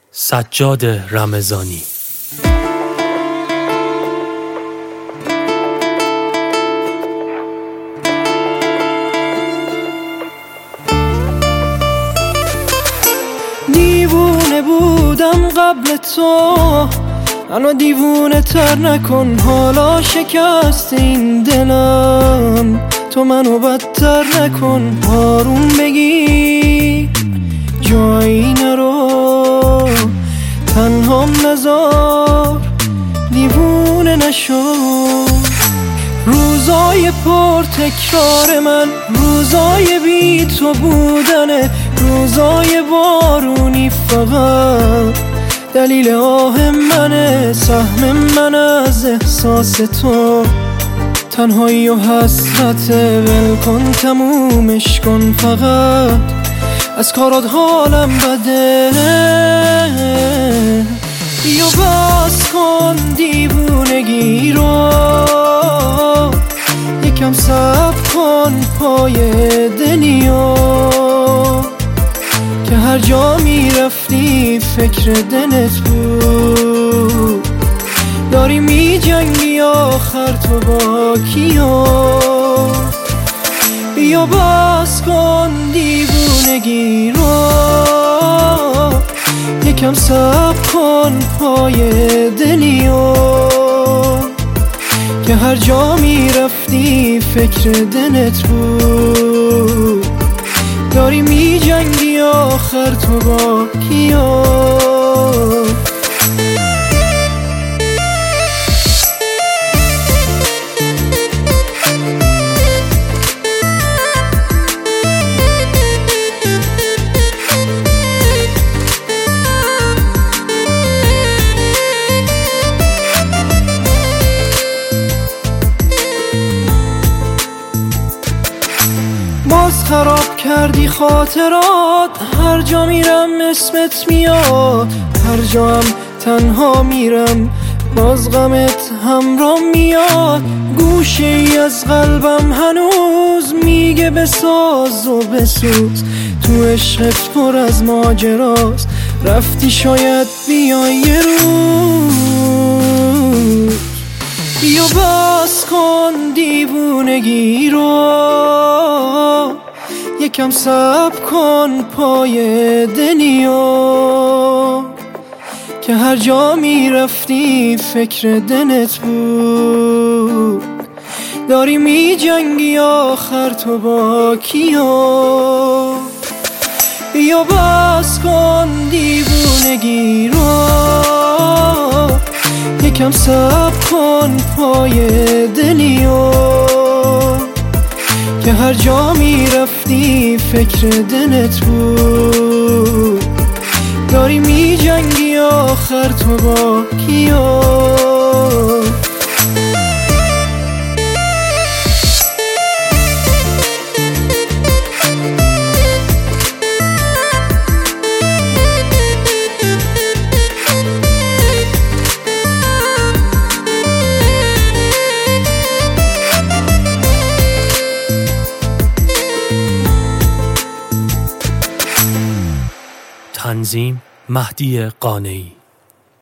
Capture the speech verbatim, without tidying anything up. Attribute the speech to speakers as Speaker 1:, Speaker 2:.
Speaker 1: سجاد رمضانی.
Speaker 2: دیوونه بودم قبل تو، منو دیوونه تر نکن، حالا شکست این دلم، تو منو بدتر نکن. آروم بگیر جایی نرو، تنهام نذار، دیوونه نشو. روزای پر تکرار من، روزای بی تو بودنه، روزای بارونی فقط دلیل آه منه. سهم من از احساس تو تنهایی و حسرته، ول کن تمومش کن، فقط از کارات حالم بده. بیا بس کن دیوونگی رو، یکم صبر کن پای دنیا، که هر جا میرفتی فکر دلت بود. داری میجنگی آخر تو با کیا؟ بیا بس کن دیوونگی رو، یکم صبر کن پای دنیا، که هر جا میرفتی فکر دلت بود. داری میجنگی آخر تو با کیا؟ باز خراب کردی خاطرات، هر جا میرم اسمت میاد، هر جا هم تنها میرم باز غمت همراه میاد. گوشه ای از قلبم هنوز میگه بساز و بسوز، تو عشقت پر از ماجراست، رفتی شاید بیای یه روز. بیا بس کن دیوونگی رو، یکم صبر کن پای دنیا، که هر جا میرفتی فکر دلت بود. داری میجنگی آخر تو با کیا؟ بیا بس کن دیوونگی رو، یکم صبر کن پای دنیا، که هر جا میرفتی فکر دلت بود. داری میجنگی آخر تو با کیا؟
Speaker 1: تنظیم مهدی قانعی.